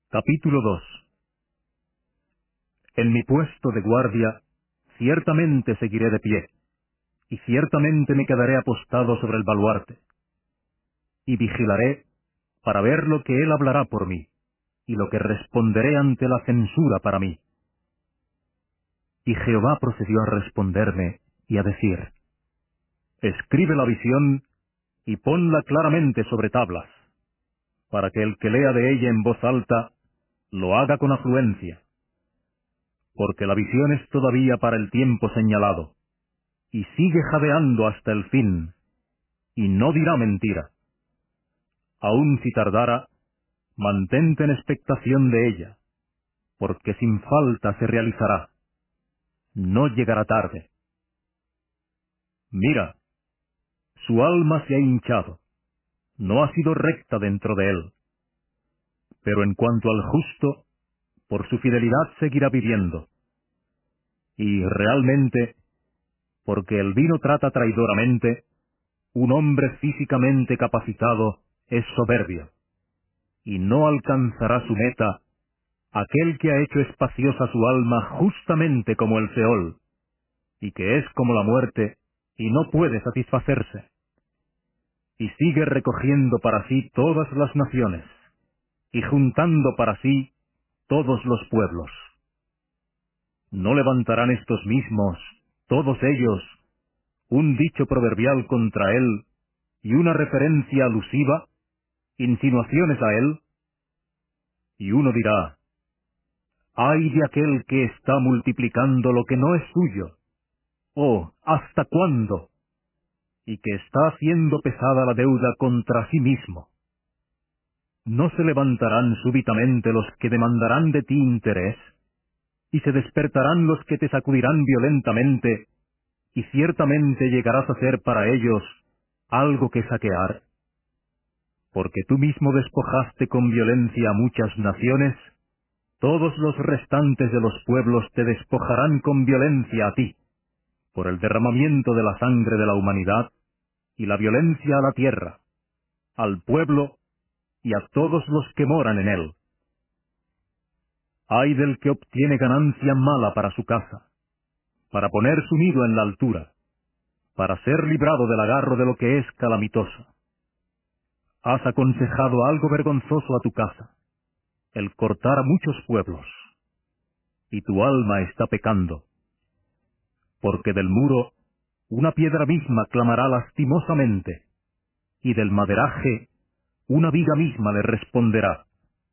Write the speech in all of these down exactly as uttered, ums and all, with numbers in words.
Capítulo dos. En mi puesto de guardia, ciertamente seguiré de pie, y ciertamente me quedaré apostado sobre el baluarte, y vigilaré para ver lo que él hablará por mí, y lo que responderé ante la censura para mí. Y Jehová procedió a responderme y a decir: Escribe la visión y ponla claramente sobre tablas, para que el que lea de ella en voz alta lo haga con afluencia, porque la visión es todavía para el tiempo señalado, y sigue jadeando hasta el fin, y no dirá mentira. Aun si tardara, mantente en expectación de ella, porque sin falta se realizará, no llegará tarde. Mira, su alma se ha hinchado, no ha sido recta dentro de él. Pero en cuanto al justo, por su fidelidad seguirá viviendo. Y realmente, porque el vino trata traidoramente, un hombre físicamente capacitado es soberbio, y no alcanzará su meta aquel que ha hecho espaciosa su alma justamente como el Seol, y que es como la muerte, y no puede satisfacerse, y sigue recogiendo para sí todas las naciones, y juntando para sí todos los pueblos. ¿No levantarán estos mismos, todos ellos, un dicho proverbial contra él, y una referencia alusiva, insinuaciones a él? Y uno dirá: ¡ay de aquel que está multiplicando lo que no es suyo! ¡Oh, hasta cuándo! Y que está haciendo pesada la deuda contra sí mismo. ¿No se levantarán súbitamente los que demandarán de ti interés? Y se despertarán los que te sacudirán violentamente, y ciertamente llegarás a ser para ellos algo que saquear. Porque tú mismo despojaste con violencia a muchas naciones, todos los restantes de los pueblos te despojarán con violencia a ti, por el derramamiento de la sangre de la humanidad, y la violencia a la tierra, al pueblo, y a todos los que moran en él. Ay del que obtiene ganancia mala para su casa, para poner su nido en la altura, para ser librado del agarro de lo que es calamitoso. Has aconsejado algo vergonzoso a tu casa, el cortar a muchos pueblos, y tu alma está pecando, porque del muro una piedra misma clamará lastimosamente, y del maderaje una viga misma le responderá.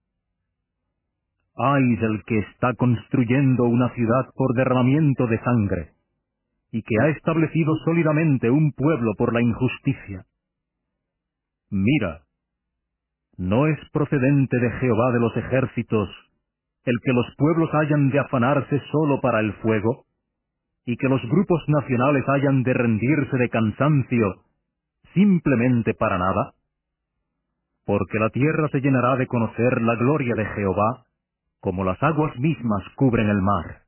Ay del que está construyendo una ciudad por derramamiento de sangre, y que ha establecido sólidamente un pueblo por la injusticia. Mira, ¿no es procedente de Jehová de los ejércitos el que los pueblos hayan de afanarse solo para el fuego, y que los grupos nacionales hayan de rendirse de cansancio simplemente para nada? Porque la tierra se llenará de conocer la gloria de Jehová, como las aguas mismas cubren el mar.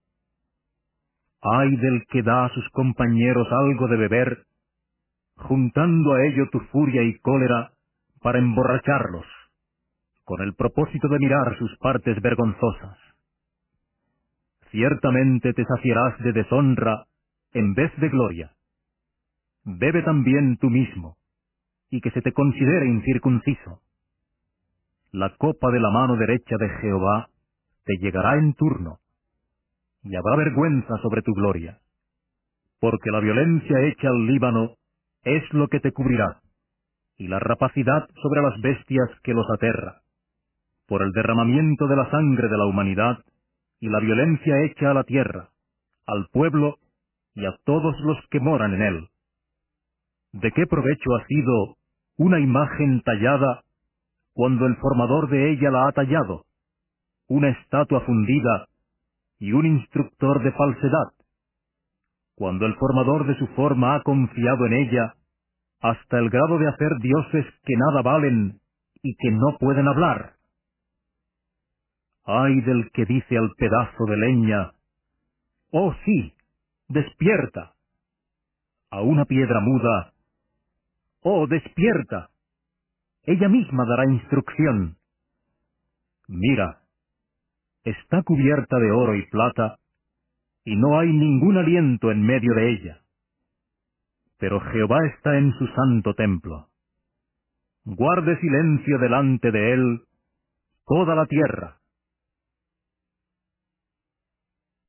Ay del que da a sus compañeros algo de beber, juntando a ello tu furia y cólera para emborracharlos, con el propósito de mirar sus partes vergonzosas. Ciertamente te saciarás de deshonra en vez de gloria. Bebe también tú mismo, y que se te considere incircunciso. La copa de la mano derecha de Jehová te llegará en turno, y habrá vergüenza sobre tu gloria, porque la violencia hecha al Líbano es lo que te cubrirá, y la rapacidad sobre las bestias que los aterra, por el derramamiento de la sangre de la humanidad, y la violencia hecha a la tierra, al pueblo, y a todos los que moran en él. ¿De qué provecho ha sido una imagen tallada cuando el formador de ella la ha tallado, una estatua fundida y un instructor de falsedad, cuando el formador de su forma ha confiado en ella hasta el grado de hacer dioses que nada valen y que no pueden hablar? Ay del que dice al pedazo de leña: oh sí, despierta. A una piedra muda: oh despierta. Ella misma dará instrucción. Mira, está cubierta de oro y plata, y no hay ningún aliento en medio de ella. Pero Jehová está en su santo templo. Guarde silencio delante de él toda la tierra.